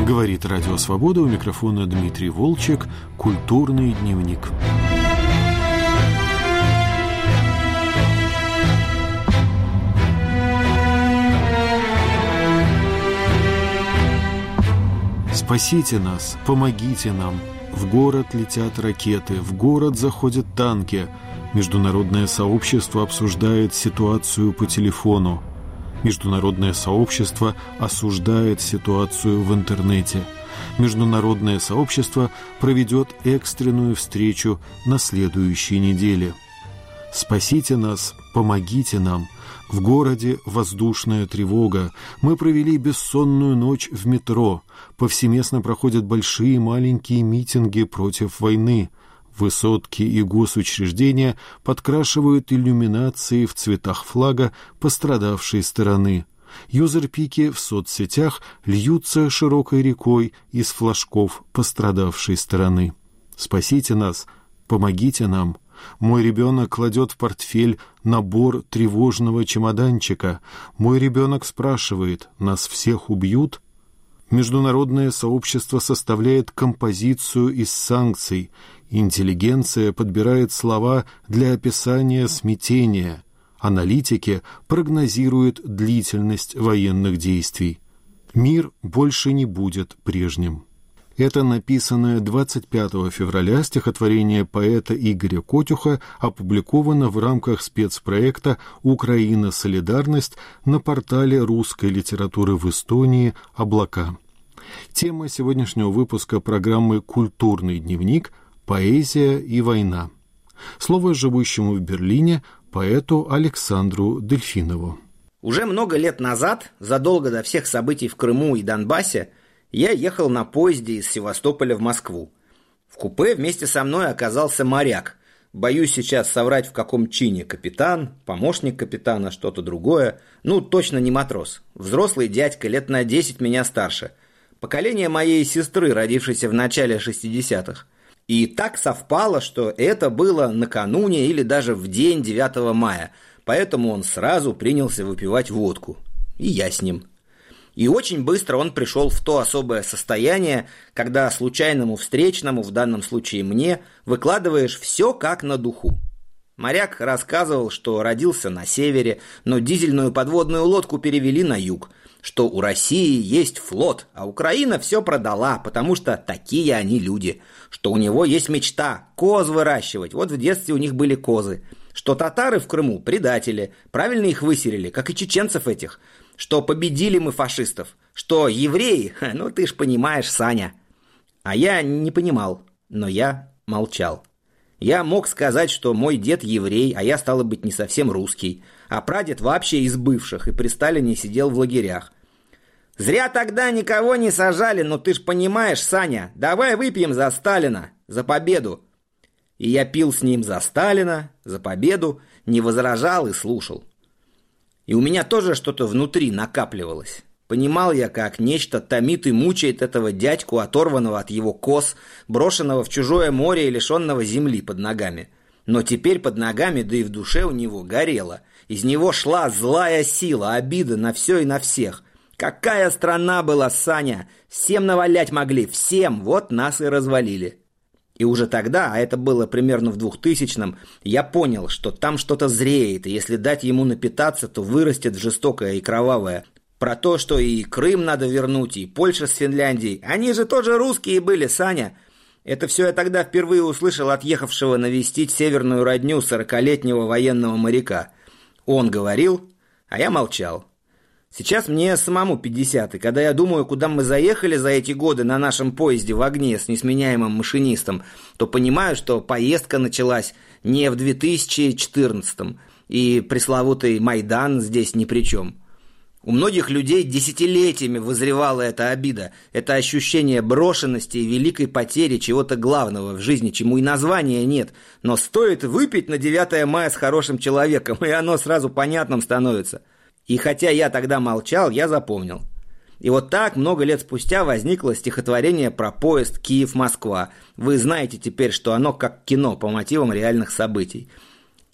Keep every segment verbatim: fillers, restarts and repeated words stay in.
Говорит Радио Свобода, у микрофона Дмитрий Волчек, «Культурный дневник». Спасите нас, помогите нам. В город летят ракеты, в город заходят танки. Международное сообщество обсуждает ситуацию по телефону. Международное сообщество осуждает ситуацию в интернете. Международное сообщество проведет экстренную встречу на следующей неделе. Спасите нас, помогите нам. В городе воздушная тревога. Мы провели бессонную ночь в метро. Повсеместно проходят большие и маленькие митинги против войны. Высотки и госучреждения подкрашивают иллюминации в цветах флага пострадавшей стороны. Юзерпики в соцсетях льются широкой рекой из флажков пострадавшей стороны. Спасите нас, помогите нам. Мой ребенок кладет в портфель набор тревожного чемоданчика. Мой ребенок спрашивает: нас всех убьют? Международное сообщество составляет композицию из санкций. Интеллигенция подбирает слова для описания смятения. Аналитики прогнозируют длительность военных действий. Мир больше не будет прежним. Это написанное двадцать пятого февраля стихотворение поэта Игоря Котюха опубликовано в рамках спецпроекта «Украина. Солидарность» на портале русской литературы в Эстонии «Облака». Тема сегодняшнего выпуска программы «Культурный дневник. Поэзия и война». Слово живущему в Берлине поэту Александру Дельфинову. Уже много лет назад, задолго до всех событий в Крыму и Донбассе, я ехал на поезде из Севастополя в Москву. В купе вместе со мной оказался моряк. Боюсь сейчас соврать, в каком чине: капитан, помощник капитана, что-то другое. Ну, точно не матрос. Взрослый дядька, лет на десять меня старше. Поколение моей сестры, родившейся в начале шестидесятых. И так совпало, что это было накануне или даже в день девятого мая. Поэтому он сразу принялся выпивать водку. И я с ним. И очень быстро он пришел в то особое состояние, когда случайному встречному, в данном случае мне, выкладываешь все как на духу. Моряк рассказывал, что родился на севере, но дизельную подводную лодку перевели на юг, что у России есть флот, а Украина все продала, потому что такие они люди, что у него есть мечта – коз выращивать, вот в детстве у них были козы, что татары в Крыму – предатели, правильно их выселили, как и чеченцев этих, что победили мы фашистов, что евреи, ну ты ж понимаешь, Саня. А я не понимал, но я молчал. Я мог сказать, что мой дед еврей, а я, стало быть, не совсем русский, а прадед вообще из бывших и при Сталине сидел в лагерях. Зря тогда никого не сажали, но ты ж понимаешь, Саня, давай выпьем за Сталина, за победу. И я пил с ним за Сталина, за победу, не возражал и слушал. И у меня тоже что-то внутри накапливалось. Понимал я, как нечто томит и мучает этого дядьку, оторванного от его коз, брошенного в чужое море и лишенного земли под ногами. Но теперь под ногами, да и в душе у него горело. Из него шла злая сила, обида на все и на всех. Какая страна была, Саня! Всем навалять могли, всем, вот нас и развалили. И уже тогда, а это было примерно в двухтысячном, я понял, что там что-то зреет, и если дать ему напитаться, то вырастет в жестокое и кровавое. Про то, что и Крым надо вернуть, и Польша с Финляндией. Они же тоже русские были, Саня. Это все я тогда впервые услышал от ехавшего навестить северную родню сорокалетнего военного моряка. Он говорил, а я молчал. Сейчас мне самому пятьдесят, и когда я думаю, куда мы заехали за эти годы на нашем поезде в огне с несменяемым машинистом, то понимаю, что поездка началась не в две тысячи четырнадцатом, и пресловутый Майдан здесь ни при чем. У многих людей десятилетиями вызревала эта обида, это ощущение брошенности и великой потери чего-то главного в жизни, чему и названия нет, но стоит выпить на девятое мая с хорошим человеком, и оно сразу понятным становится. И хотя я тогда молчал, я запомнил. И вот так много лет спустя возникло стихотворение про поезд Киев-Москва. Вы знаете теперь, что оно как кино по мотивам реальных событий.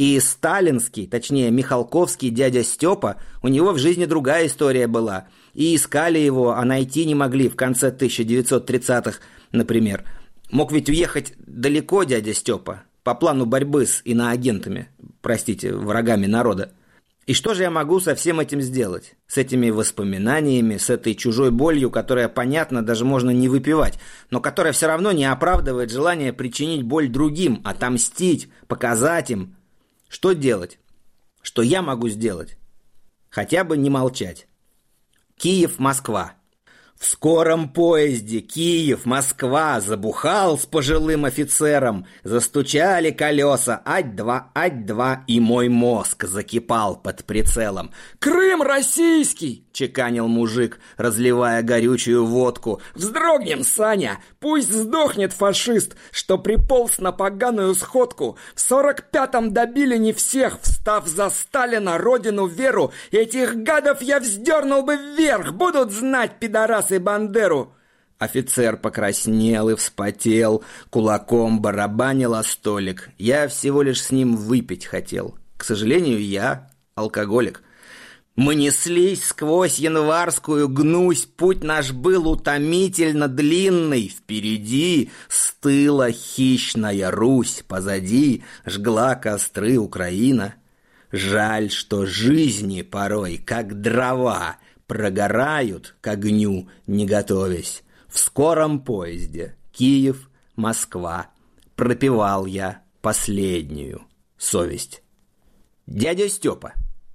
И сталинский, точнее Михалковский дядя Степа, у него в жизни другая история была. И искали его, а найти не могли в конце тысяча девятьсот тридцатых, например. Мог ведь уехать далеко дядя Степа, по плану борьбы с иноагентами, простите, врагами народа. И что же я могу со всем этим сделать? С этими воспоминаниями, с этой чужой болью, которая, понятно, даже можно не выпивать, но которая все равно не оправдывает желание причинить боль другим, отомстить, показать им. Что делать? Что я могу сделать? Хотя бы не молчать. Киев-Москва. В скором поезде Киев-Москва забухал с пожилым офицером, застучали колеса, ать-два, ать-два, и мой мозг закипал под прицелом. «Крым российский!» — чеканил мужик, разливая горючую водку. «Вздрогнем, Саня! Пусть сдохнет фашист, что приполз на поганую сходку! В сорок пятом добили не всех, встав за Сталина, родину, веру! Этих гадов я вздернул бы вверх! Будут знать, пидорасы, Бандеру!» Офицер покраснел и вспотел, кулаком барабанил о столик. Я всего лишь с ним выпить хотел. К сожалению, я алкоголик. Мы неслись сквозь январскую гнусь, путь наш был утомительно длинный. Впереди стыла хищная Русь, позади жгла костры Украина. Жаль, что жизни порой, как дрова, прогорают к огню, не готовясь. В скором поезде Киев-Москва пропевал я последнюю совесть. Дядя Степа.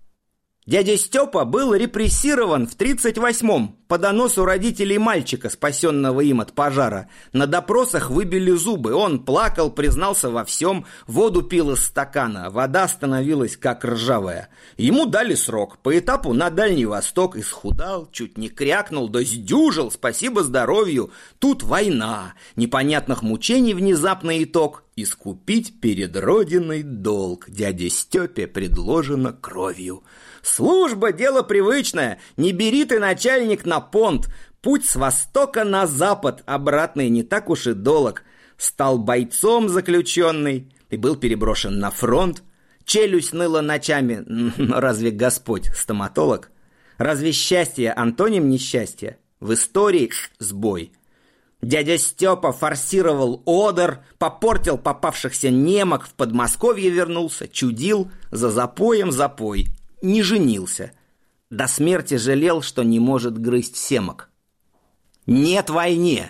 Дядя Степа был репрессирован в тридцать восьмом по доносу родителей мальчика, спасенного им от пожара. На допросах выбили зубы, он плакал, признался во всем, воду пил из стакана, вода становилась как ржавая. Ему дали срок, по этапу на Дальний Восток, исхудал, чуть не крякнул, да сдюжил, спасибо здоровью. Тут война, непонятных мучений внезапный итог. Искупить перед Родиной долг дяде Степе предложено кровью. Служба — дело привычное, не бери ты, начальник, на понт. Путь с востока на запад, обратный не так уж и долг. Стал бойцом заключенный и был переброшен на фронт. Челюсть ныла ночами, но разве Господь стоматолог? Разве счастье антоним несчастья? В истории сбой. Дядя Степа форсировал Одер, попортил попавшихся немок, в Подмосковье вернулся, чудил, за запоем запой, не женился. До смерти жалел, что не может грызть семок. «Нет войне!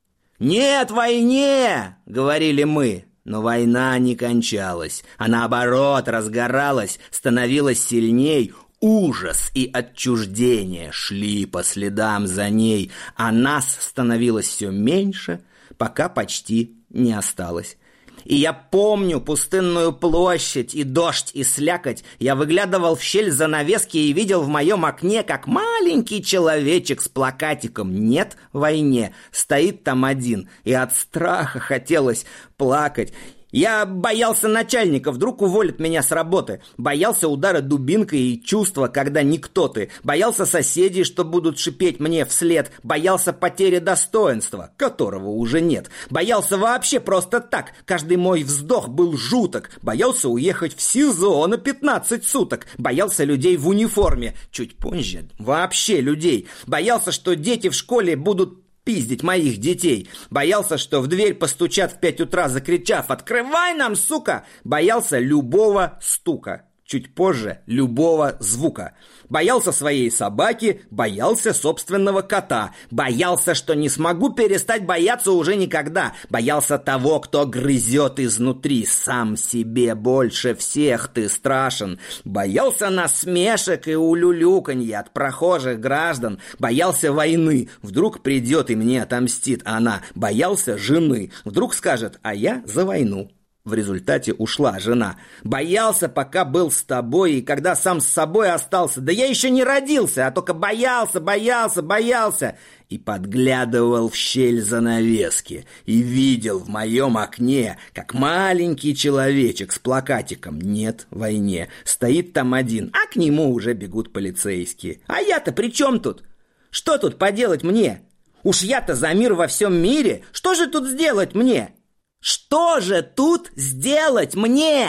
Нет войне!» — говорили мы. Но война не кончалась, а наоборот разгоралась, становилась сильней. Ужас и отчуждение шли по следам за ней, а нас становилось все меньше, пока почти не осталось. И я помню пустынную площадь, и дождь, и слякоть. Я выглядывал в щель занавески и видел в моем окне, как маленький человечек с плакатиком «Нет войне» стоит там один, и от страха хотелось плакать. Я боялся начальника, вдруг уволят меня с работы. Боялся удара дубинкой и чувства, когда никто ты. Боялся соседей, что будут шипеть мне вслед. Боялся потери достоинства, которого уже нет. Боялся вообще просто так. Каждый мой вздох был жуток. Боялся уехать в СИЗО на пятнадцать суток. Боялся людей в униформе. Чуть позже вообще людей. Боялся, что дети в школе будут пиздить моих детей. Боялся, что в дверь постучат в пять утра, закричав «Открывай нам, сука!» Боялся любого стука. Чуть позже любого звука. Боялся своей собаки, боялся собственного кота. Боялся, что не смогу перестать бояться уже никогда. Боялся того, кто грызет изнутри. Сам себе больше всех ты страшен. Боялся насмешек и улюлюканья от прохожих граждан. Боялся войны. Вдруг придет и мне отомстит она. Боялся жены. Вдруг скажет: а я за войну. В результате ушла жена. Боялся, пока был с тобой, и когда сам с собой остался. Да я еще не родился, а только боялся, боялся, боялся. И подглядывал в щель занавески. И видел в моем окне, как маленький человечек с плакатиком «Нет войне». Стоит там один, а к нему уже бегут полицейские. А я-то при чем тут? Что тут поделать мне? Уж я-то за мир во всем мире. Что же тут сделать мне? Что же тут сделать мне?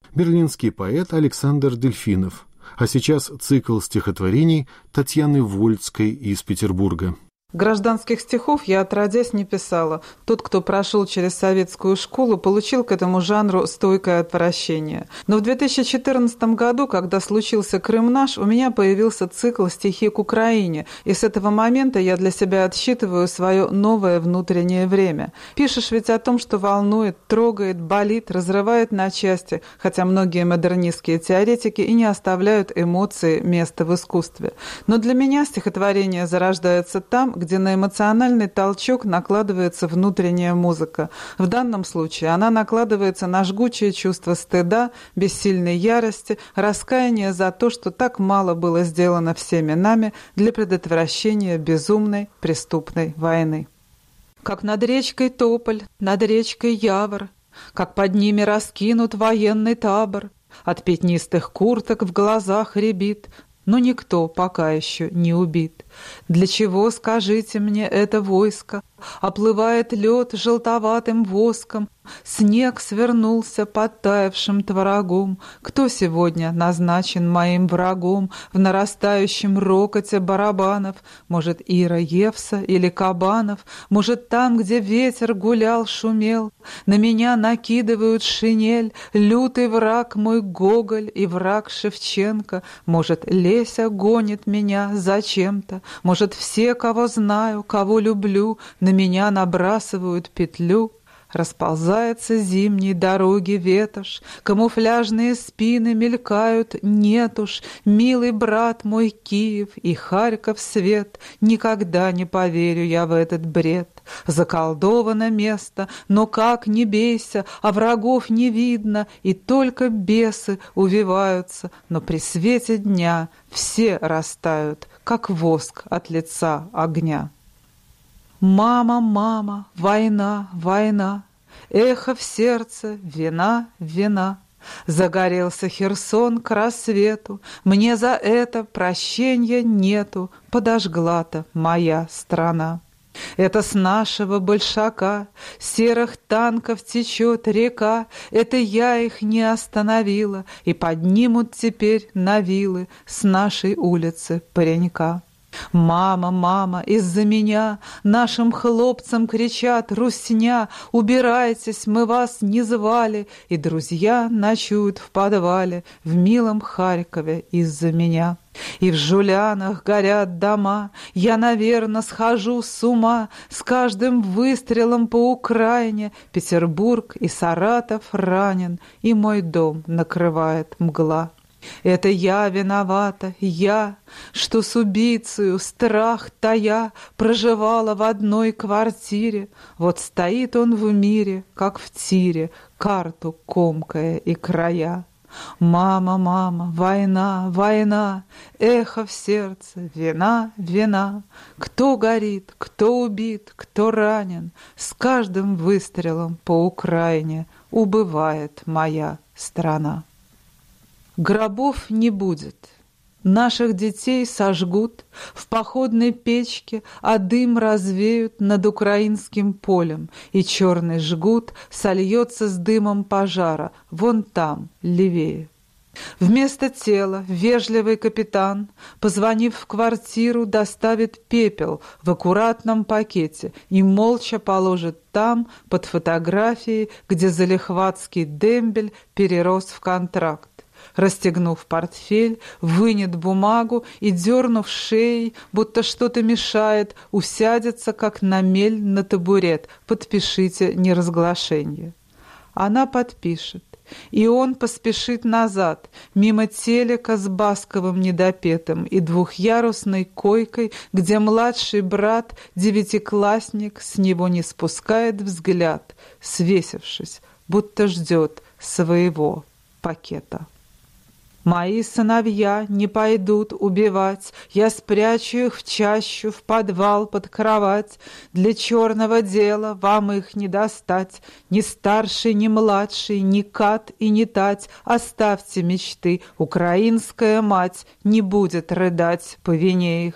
берлинский поэт Александр Дельфинов. А сейчас цикл стихотворений Татьяны Вольцкой из Петербурга. Гражданских стихов я отродясь не писала. Тот, кто прошел через советскую школу, получил к этому жанру стойкое отвращение. Но в две тысячи четырнадцатом году, когда случился Крым наш, у меня появился цикл «Стихи к Украине», и с этого момента я для себя отсчитываю свое новое внутреннее время. Пишешь ведь о том, что волнует, трогает, болит, разрывает на части, хотя многие модернистские теоретики и не оставляют эмоции места в искусстве. Но для меня стихотворение зарождается там, где на эмоциональный толчок накладывается внутренняя музыка. В данном случае она накладывается на жгучее чувство стыда, бессильной ярости, раскаяния за то, что так мало было сделано всеми нами для предотвращения безумной преступной войны. Как над речкой Тополь, над речкой Явор, как под ними раскинут военный табор, от пятнистых курток в глазах рябит, но никто пока еще не убит. Для чего, скажите мне, это войско? Оплывает лед желтоватым воском, снег свернулся подтаявшим творогом. Кто сегодня назначен моим врагом в нарастающем рокоте барабанов? Может, Ира Евса или Кабанов? Может, там, где ветер гулял, шумел, на меня накидывают шинель, лютый враг мой Гоголь и враг Шевченко? Может, Леся гонит меня зачем-то? Может, все, кого знаю, кого люблю, на меня набрасывают петлю? Расползается зимней дороги ветошь, камуфляжные спины мелькают, нет уж, милый брат мой Киев и Харьков свет, никогда не поверю я в этот бред. Заколдовано место, но как не бейся, а врагов не видно, и только бесы увиваются, но при свете дня все растают, как воск от лица огня. Мама, мама, война, война, эхо в сердце, вина, вина. Загорелся Херсон к рассвету, мне за это прощенья нету, подожгла-то моя страна. Это с нашего большака серых танков течет река, это я их не остановила, и поднимут теперь на вилы с нашей улицы паренька. Мама, мама, из-за меня нашим хлопцам кричат русня, убирайтесь, мы вас не звали, и друзья ночуют в подвале в милом Харькове из-за меня. И в Жулянах горят дома, я, наверно, схожу с ума с каждым выстрелом по Украине. Петербург и Саратов ранен, и мой дом накрывает мгла. Это я виновата, я, что с убийцею, страх тая, проживала в одной квартире. Вот стоит он в мире, как в тире, карту комкая и края. Мама, мама, война, война, эхо в сердце, вина, вина. Кто горит, кто убит, кто ранен, с каждым выстрелом по Украине убывает моя страна. Гробов не будет, наших детей сожгут в походной печке, а дым развеют над украинским полем, и черный жгут сольется с дымом пожара вон там, левее. Вместо тела вежливый капитан, позвонив в квартиру, доставит пепел в аккуратном пакете и молча положит там, под фотографией, где залихватский дембель перерос в контракт. Расстегнув портфель, вынет бумагу и, дернув шеей, будто что-то мешает, усядется, как на мель на табурет. Подпишите неразглашение. Она подпишет, и он поспешит назад, мимо телека с басковым недопетым и двухъярусной койкой, где младший брат, девятиклассник, с него не спускает взгляд, свесившись, будто ждет своего пакета. Мои сыновья не пойдут убивать, я спрячу их в чащу, в подвал, под кровать. Для черного дела вам их не достать, ни старший, ни младший, ни кат и ни тать. Оставьте мечты, украинская мать не будет рыдать по вине их.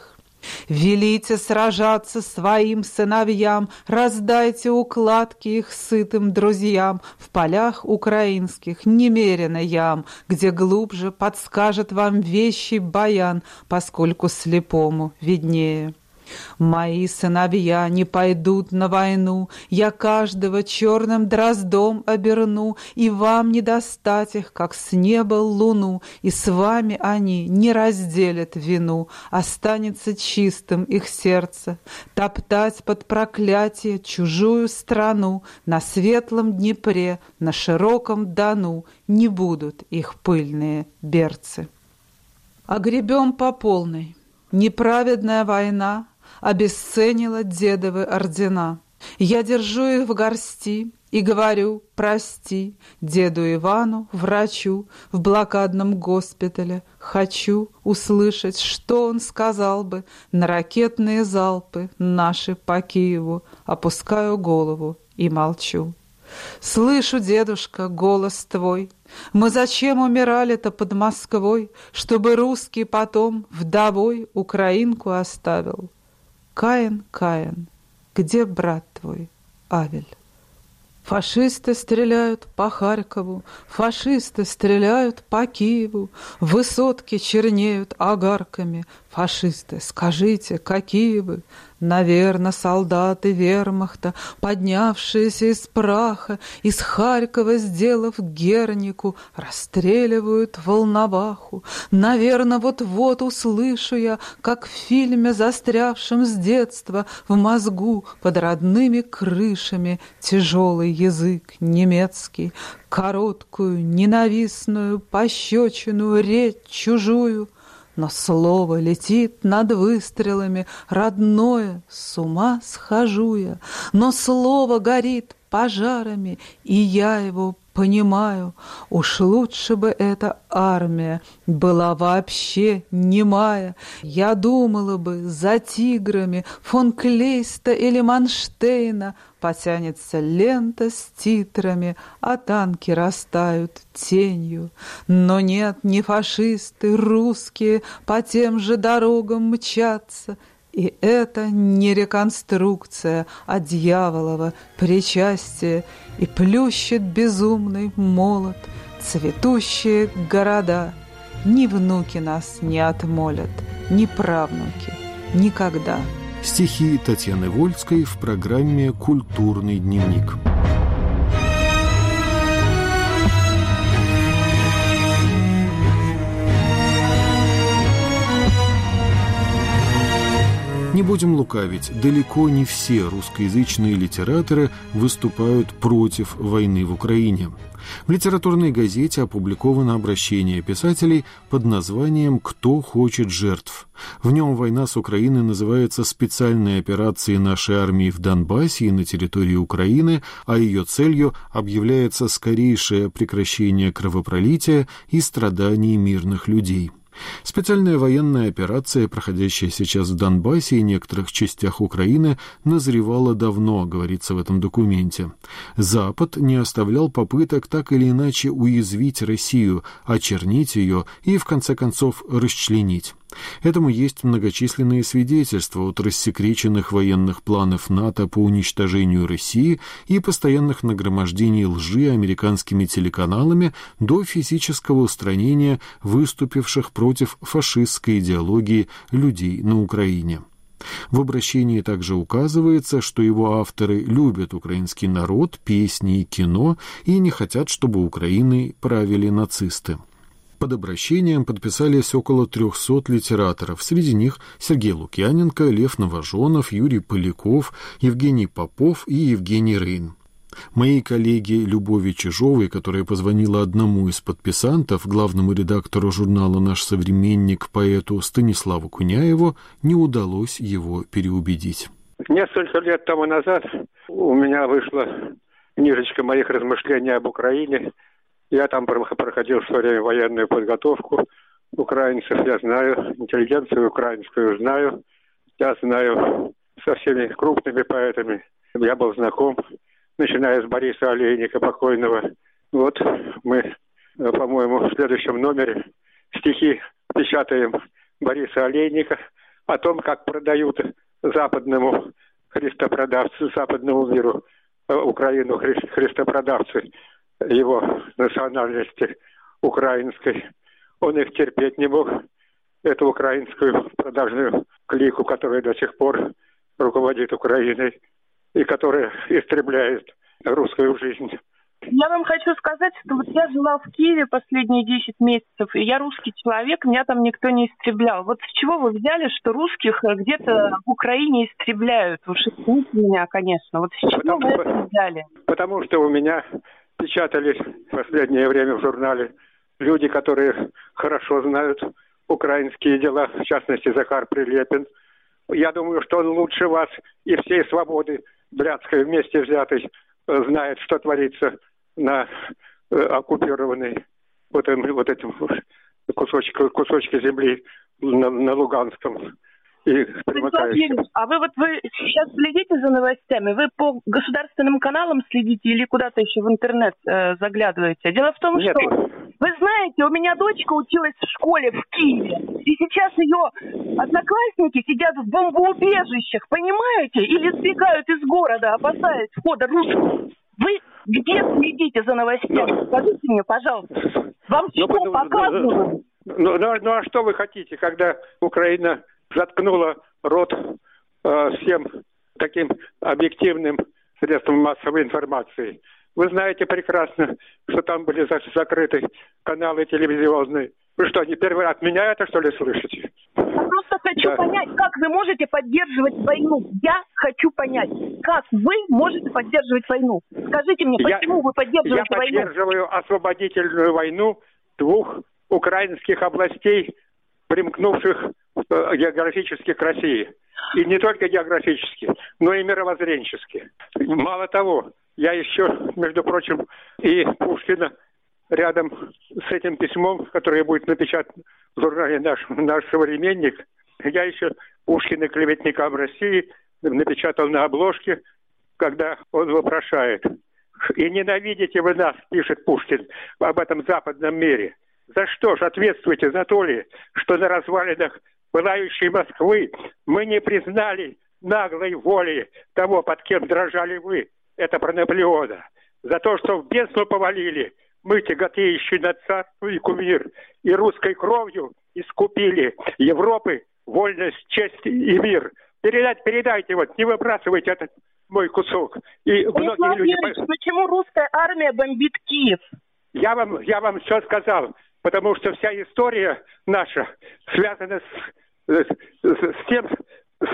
Велите сражаться своим сыновьям, раздайте укладки их сытым друзьям. В полях украинских немерено ям, где глубже подскажет вам вещий баян, поскольку слепому виднее. Мои сыновья не пойдут на войну, я каждого черным дроздом оберну, и вам не достать их, как с неба луну, и с вами они не разделят вину, останется чистым их сердце, топтать под проклятие чужую страну, на светлом Днепре, на широком Дону не будут их пыльные берцы. Огребем по полной, неправедная война обесценила дедовы ордена. Я держу их в горсти и говорю прости деду Ивану, врачу в блокадном госпитале. Хочу услышать, что он сказал бы на ракетные залпы наши по Киеву. Опускаю голову и молчу. Слышу, дедушка, голос твой. Мы зачем умирали-то под Москвой, чтобы русский потом вдовой украинку оставил? Каин, Каин, где брат твой, Авель? Фашисты стреляют по Харькову, фашисты стреляют по Киеву, высотки чернеют огарками. Фашисты, скажите, какие вы? Наверно, солдаты вермахта, поднявшиеся из праха, из Харькова сделав Гернику, расстреливают Волноваху. Наверно, вот-вот услышу я, как в фильме, застрявшем с детства в мозгу под родными крышами, тяжелый язык немецкий, короткую, ненавистную пощечину речь чужую. Но слово летит над выстрелами, родное, с ума схожу я. Но слово горит пожарами, и я его понимаю. Уж лучше бы эта армия была вообще немая. Я думала бы, за тиграми фон Клейста или Манштейна потянется лента с титрами, а танки растают тенью. Но нет, не фашисты, русские по тем же дорогам мчатся. И это не реконструкция, а дьяволово причастие, и плющит безумный молот цветущие города. Ни внуки нас не отмолят, ни правнуки, никогда. Стихи Татьяны Вольской в программе «Культурный дневник». Не будем лукавить, далеко не все русскоязычные литераторы выступают против войны в Украине. В литературной газете опубликовано обращение писателей под названием «Кто хочет жертв?». В нем война с Украиной называется специальной операцией нашей армии в Донбассе и на территории Украины, а ее целью объявляется скорейшее прекращение кровопролития и страданий мирных людей. Специальная военная операция, проходящая сейчас в Донбассе и некоторых частях Украины, назревала давно, говорится в этом документе. Запад не оставлял попыток так или иначе уязвить Россию, очернить ее и, в конце концов, расчленить. Этому есть многочисленные свидетельства от рассекреченных военных планов НАТО по уничтожению России и постоянных нагромождений лжи американскими телеканалами до физического устранения выступивших против фашистской идеологии людей на Украине. В обращении также указывается, что его авторы любят украинский народ, песни и кино и не хотят, чтобы Украиной правили нацисты. Под обращением подписались около трехсот литераторов. Среди них Сергей Лукьяненко, Лев Новожонов, Юрий Поляков, Евгений Попов и Евгений Рейн. Моей коллеге Любови Чижовой, которая позвонила одному из подписантов, главному редактору журнала «Наш современник», поэту Станиславу Куняеву, не удалось его переубедить. Несколько лет тому назад у меня вышла книжечка моих размышлений об Украине. Я там проходил в свое время военную подготовку украинцев. Я знаю интеллигенцию украинскую, знаю. Я знаю со всеми крупными поэтами. Я был знаком, начиная с Бориса Олейника покойного. Вот мы, по-моему, в следующем номере стихи печатаем Бориса Олейника. о том, как продают западному христопродавцу, западному миру Украину христопродавцы его национальности украинской. Он их терпеть не мог, эту украинскую продажную клику, которая до сих пор руководит Украиной и которая истребляет русскую жизнь. Я вам хочу сказать, что вот я жила в Киеве последние десять месяцев, и я русский человек, меня там никто не истреблял. Вот с чего вы взяли, что русских где-то в Украине истребляют? Вы шутите меня, конечно. Вот с чего потому, вы это взяли? Потому что у меня печатались в последнее время в журнале люди, которые хорошо знают украинские дела, в частности, Захар Прилепин. Я думаю, что он лучше вас и всей свободы блядской вместе взятой знает, что творится на э, оккупированной вот, вот этим кусочке, кусочке земли на, на Луганском. И а вы вот вы сейчас следите за новостями? Вы по государственным каналам следите или куда-то еще в интернет э, заглядываете? Дело в том, Нет. что вы знаете, у меня дочка училась в школе в Киеве, и сейчас ее одноклассники сидят в бомбоубежищах, понимаете? Или сбегают из города, опасаясь входа русских. Вы где следите за новостями? Скажите мне, пожалуйста. Вам что ну, показывают? Ну, ну, ну а что вы хотите, когда Украина заткнула рот э, всем таким объективным средствам массовой информации? Вы знаете прекрасно, что там были за- закрыты каналы телевизионные. Вы что, не первый раз меня это, что ли, слышите? Я просто хочу да. понять, как вы можете поддерживать войну. Я хочу понять, как вы можете поддерживать войну. Скажите мне, почему я, вы поддерживаете я войну? Я поддерживаю освободительную войну двух украинских областей, примкнувших географически к России. И не только географически, но и мировоззренчески. Мало того, я еще, между прочим, и Пушкина рядом с этим письмом, которое будет напечатано в журнале «Наш, наш современник», я еще Пушкина клеветникам России напечатал на обложке, когда он вопрошает: «И ненавидите вы нас, — пишет Пушкин, — об этом западном мире. За что же ответствуете за то ли, что на развалинах пылающей Москвы мы не признали наглой воли того, под кем дрожали вы?» Это про Наполеона. За то, что в бездну повалили мы, тяготеющие на царство и кумир, и русской кровью искупили Европы вольность, честь и мир. Передать, передайте, вот, не выбрасывайте этот мой кусок. И многие люди... Почему русская армия бомбит Киев? Я вам, я вам все сказал, потому что вся история наша связана с, с, с тем, с,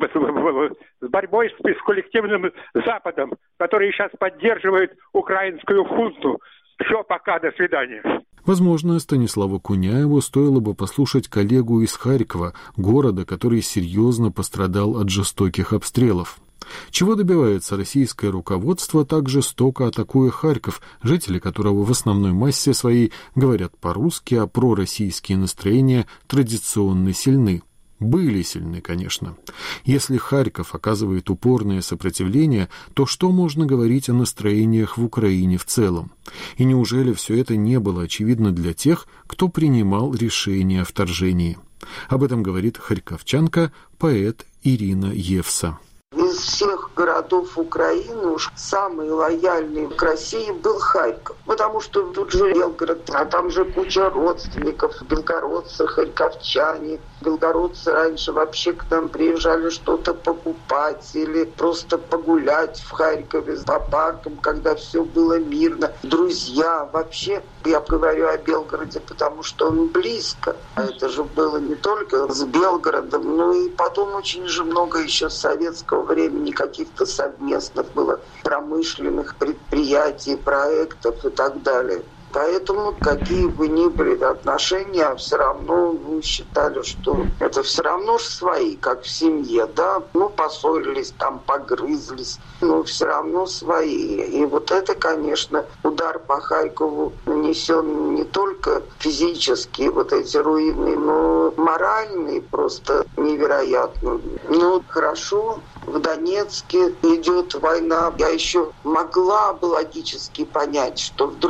с борьбой с, с коллективным Западом, который сейчас поддерживает украинскую хунту. Все, пока, до свидания. Возможно, Станиславу Куняеву стоило бы послушать коллегу из Харькова, города, который серьезно пострадал от жестоких обстрелов. Чего добивается российское руководство, так жестоко атакуя Харьков, жители которого в основной массе своей говорят по-русски, а пророссийские настроения традиционно сильны? Были сильны, конечно. Если Харьков оказывает упорное сопротивление, то что можно говорить о настроениях в Украине в целом? И неужели все это не было очевидно для тех, кто принимал решение о вторжении? Об этом говорит харьковчанка, поэт Ирина Евса. Из всех городов Украины уж самый лояльный к России был Харьков. Потому что тут же Белгород, а там же куча родственников, белгородцы, харьковчане. Белгородцы раньше вообще к нам приезжали что-то покупать или просто погулять в Харькове по паркам, когда все было мирно. Друзья, вообще, я говорю о Белгороде, потому что он близко. А это же было не только с Белгородом, но и потом очень же много еще советского времени каких-то совместных было промышленных предприятий, проектов и так далее. Поэтому, какие бы ни были отношения, все равно мы считали, что это все равно же свои, как в семье, да. Ну, поссорились, там погрызлись, но все равно свои. И вот это, конечно, удар по Харькову нанесен не только физически, вот эти руины, но моральный просто невероятно. Ну, хорошо. В Донецке идет война. Я еще могла бы логически понять, что вдруг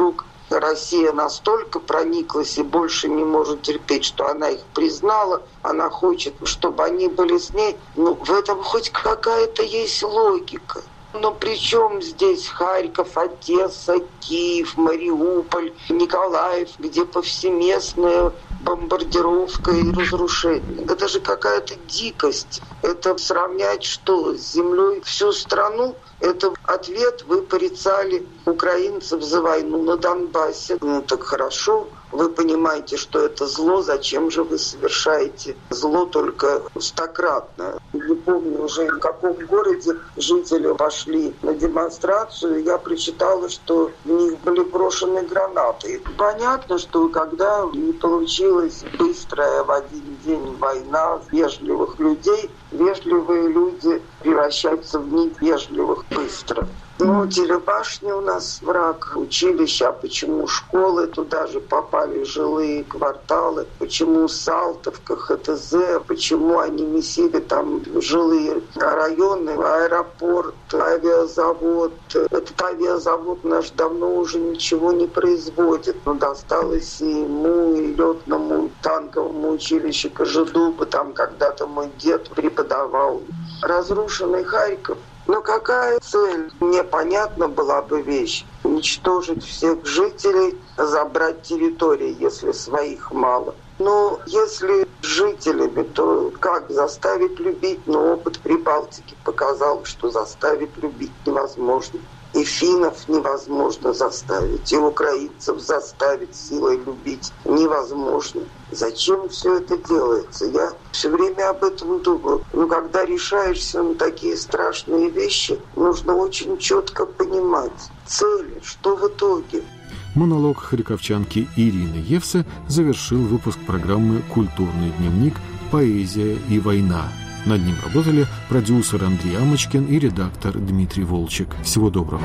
Россия настолько прониклась и больше не может терпеть, что она их признала, она хочет, чтобы они были с ней. Ну, в этом хоть какая-то есть логика. Но при чем здесь Харьков, Одесса, Киев, Мариуполь, Николаев, где повсеместная бомбардировка и разрушение? Это же какая-то дикость. Это сравнять что, с землей всю страну? Это ответ, вы порицали украинцев за войну на Донбассе. Ну так хорошо, вы понимаете, что это зло, зачем же вы совершаете зло только стократно? Не помню уже, в каком городе жители пошли на демонстрацию, я прочитала, что в них были брошены гранаты. И понятно, что когда не получилась быстрая в один день война вежливых людей, вежливые люди превращаются в невежливых быстро. Ну, телебашни у нас враг, училища, а почему школы, туда же попали жилые кварталы, почему Салтовка, ХТЗ, почему они месили там жилые районы, аэропорт, авиазавод. Этот авиазавод наш давно уже ничего не производит, но досталось и ему, и летному, и танковому училищу Кожедуба, там когда-то мой дед преподавал. Разрушенный Харьков. Но какая цель? Мне понятна была бы вещь. Уничтожить всех жителей, забрать территории, если своих мало. Но если с жителями, то как заставить любить? Но опыт Прибалтики показал, что заставить любить невозможно. И финнов невозможно заставить, и украинцев заставить силой любить невозможно. Зачем все это делается? Я все время об этом думаю. Но когда решаешься на такие страшные вещи, нужно очень четко понимать цели, что в итоге. Монолог харьковчанки Ирины Евсе завершил выпуск программы «Культурный дневник. Поэзия и война». Над ним работали продюсер Андрей Амочкин и редактор Дмитрий Волчек. Всего доброго.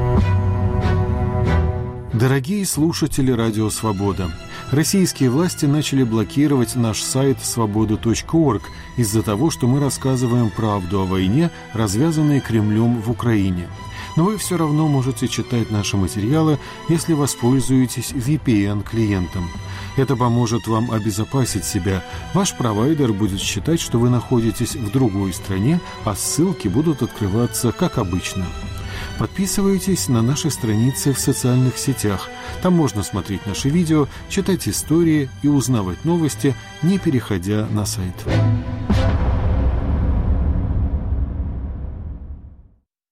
Дорогие слушатели Радио Свобода, российские власти начали блокировать наш сайт свобода точка орг из-за того, что мы рассказываем правду о войне, развязанной Кремлем в Украине. Но вы все равно можете читать наши материалы, если воспользуетесь ви пи эн-клиентом. Это поможет вам обезопасить себя. Ваш провайдер будет считать, что вы находитесь в другой стране, а ссылки будут открываться как обычно. Подписывайтесь на наши страницы в социальных сетях. Там можно смотреть наши видео, читать истории и узнавать новости, не переходя на сайт.